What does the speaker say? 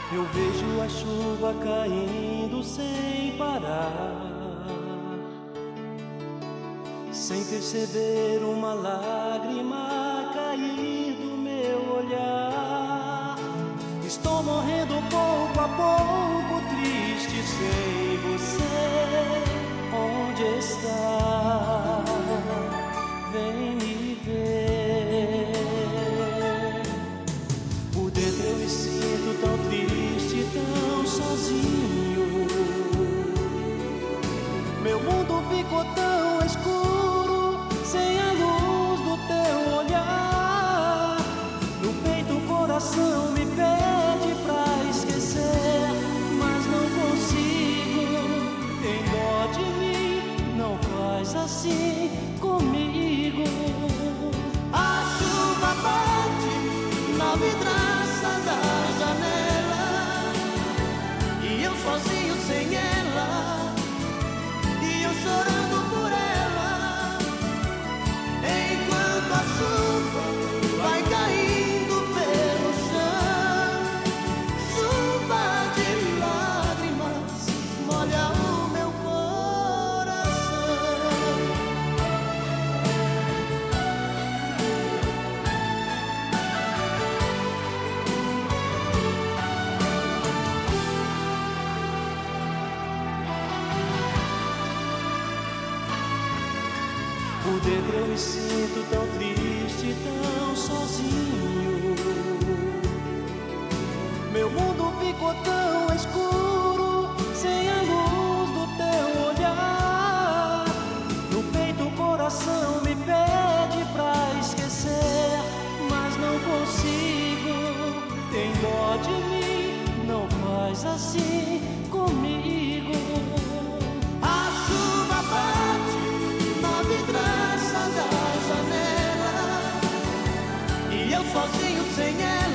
Eu vejo a chuva caindo sem parar, sem perceber uma lágrima cair do meu olhar. Estou morrendo pouco a pouco, triste sem você. Onde está? Vem me ver. Por dentro eu me sinto tão triste, tão sozinho. Meu mundo ficou tão escuro, sem a luz do teu olhar. No peito o coração me pede pra esquecer, mas não consigo. Tem dó de mim, não faz assim comigo. A chuva bate na vidraça da janela e eu sozinho sem ela, e eu chorando por ela, enquanto a chuva vai caindo pelo chão. Chuva de lágrimas molha o meu coração. Por dentro eu me sinto tão triste, tão sozinho. Meu mundo ficou tão escuro, sem a luz do teu olhar. No peito o coração me pede pra esquecer, mas não consigo. Tem dó de mim, não faz assim comigo. A chuva bate na vidraça da janela e eu sozinho sem ela.